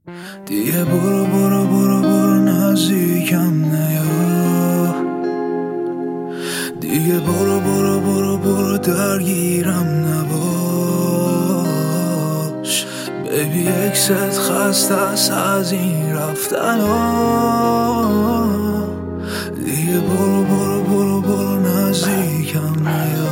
دیگه برو برو برو برو نزدیکم نیا، دیگه برو برو برو برو درگیرم نباش. بیبی اکست خسته است از این رفتن ها، دیگه برو برو برو برو نزدیکم نیا.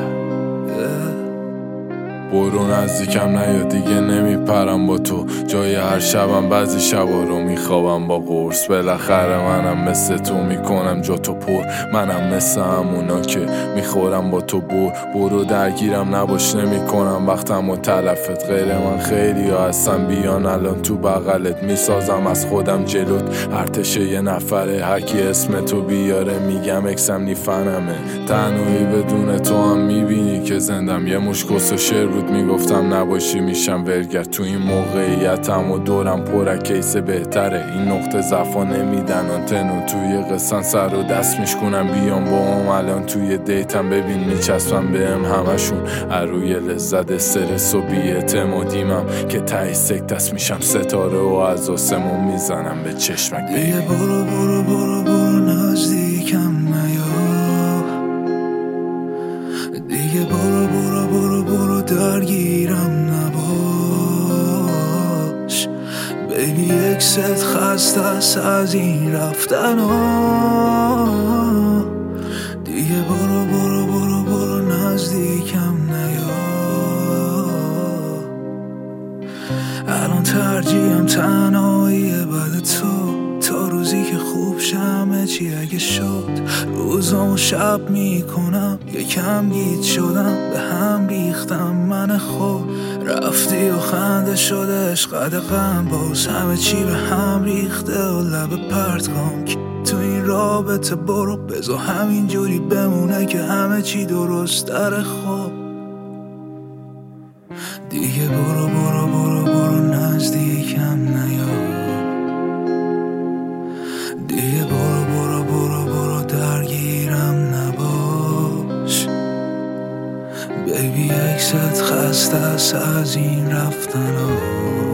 برو نزدیکم نیا، دیگه نمیپرم با تو. جای هر شبم بعضی شبا رو میخوابم با قرص. بالاخره منم مثل تو میکنم جا تو پر. منم مثل همونا که میخورم با تو برو درگیرم نباش، نمیکنم وقتم و تلفت. غیر من خیلی ها هستن بیان الان تو بغلت، میسازم از خودم جلوت. ارتشه یه نفره، هرکی اسم تو بیاره میگم اکسم نیفنمه. تنهایی بدون تو هم میبینی که زندم. یه مشکس و شعر بود میگفتم نباشی میشم ورگر. تو این موقعیتم و دورم پر کیس بهتره. این نقطه ضعفا نمیدن آنتنو توی قصن سر و دست میشکنم. بیام با هم الان توی دیتم، ببین میچسبم بهم همشون. روی لذت استرس و بی‌اعتمادیمم که ته سکتست میشم ستاره و از آسمون میزنم به چشمک. دیگه برو برو برو برو نزدیکم نیا، دیگه برو برو برو برو درگیرم نباش. بیبی اکست خسته است از این رفتن ها، دیگه برو برو برو برو نزدیکم نیا. الان ترجیحم تنهایی بعد تو، تا روزی که خوب شمه چی اگه شد. روزامو شب میکنم، یکم گیج شدم به هم ریختم من خود. رفتی و خنده شده عشق غم، باز همه چی به هم ریخته و لب پرت کن. تو این رابطه برو بذار همین جوری بمونه که همه چی درست در خوب. دیگه برو برو برو برو نزدیکم نیا، دیگه برو برو برو برو درگیرم نباش. بیبی اکست خسته است از این رفتن ها.